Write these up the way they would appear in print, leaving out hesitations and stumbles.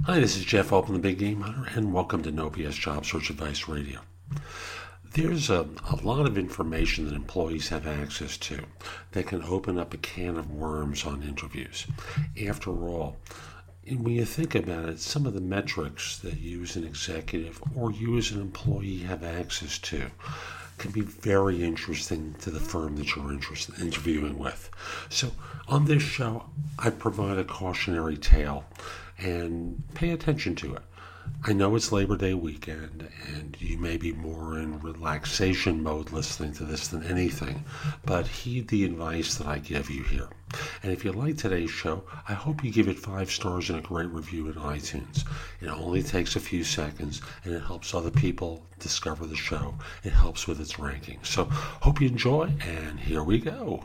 Hi, this is Jeff Open, the Big Game Hunter, and welcome to No BS Job Search Advice Radio. There's a lot of information that employees have access to that can open up a can of worms on interviews. After all, when you think about it, some of the metrics that you as an executive or you as an employee have access to can be very interesting to the firm that you're interviewing with. So on this show, I provide a cautionary tale and pay attention to it. I know it's Labor Day weekend and you may be more in relaxation mode listening to this than anything, but heed the advice that I give you here. And if you like today's show, I hope you give it 5 stars and a great review in iTunes. It only takes a few seconds and it helps other people discover the show. It helps with its ranking. So hope you enjoy, and here we go.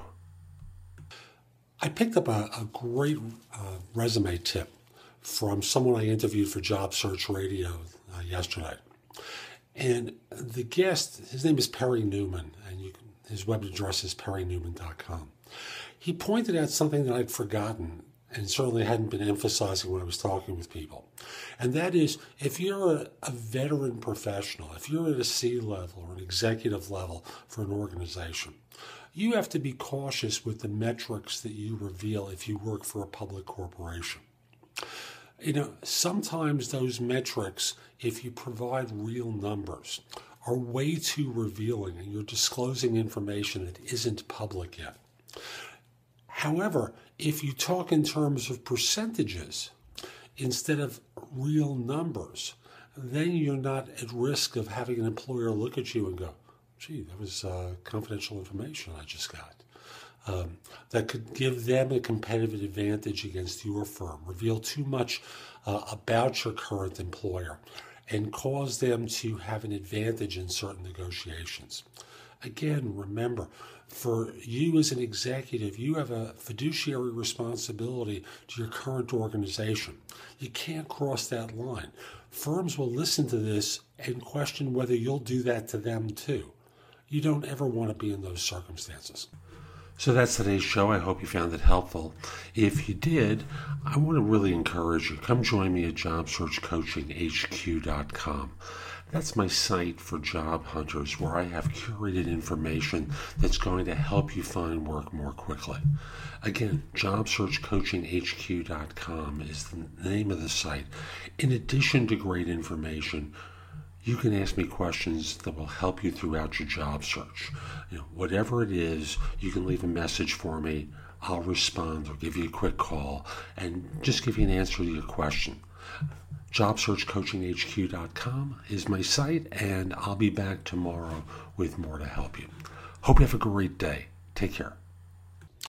I picked up a great resume tip from someone I interviewed for Job Search Radio yesterday. And the guest, his name is Perry Newman, and his web address is perrynewman.com. He pointed out something that I'd forgotten and certainly hadn't been emphasizing when I was talking with people. And that is, if you're a veteran professional, if you're at a C-level or an executive level for an organization, you have to be cautious with the metrics that you reveal if you work for a public corporation. You know, sometimes those metrics, if you provide real numbers, are way too revealing and you're disclosing information that isn't public yet. However, if you talk in terms of percentages instead of real numbers, then you're not at risk of having an employer look at you and go, gee, that was confidential information I just got. That could give them a competitive advantage against your firm, reveal too much about your current employer, and cause them to have an advantage in certain negotiations. Again, remember, for you as an executive, you have a fiduciary responsibility to your current organization. You can't cross that line. Firms will listen to this and question whether you'll do that to them too. You don't ever want to be in those circumstances. So that's today's show. I hope you found it helpful. If you did, I want to really encourage you. Come join me at JobSearchCoachingHQ.com. That's my site for job hunters where I have curated information that's going to help you find work more quickly. Again, JobSearchCoachingHQ.com is the name of the site. In addition to great information, you can ask me questions that will help you throughout your job search. You know, whatever it is, you can leave a message for me. I'll respond or give you a quick call and just give you an answer to your question. JobSearchCoachingHQ.com is my site, and I'll be back tomorrow with more to help you. Hope you have a great day. Take care.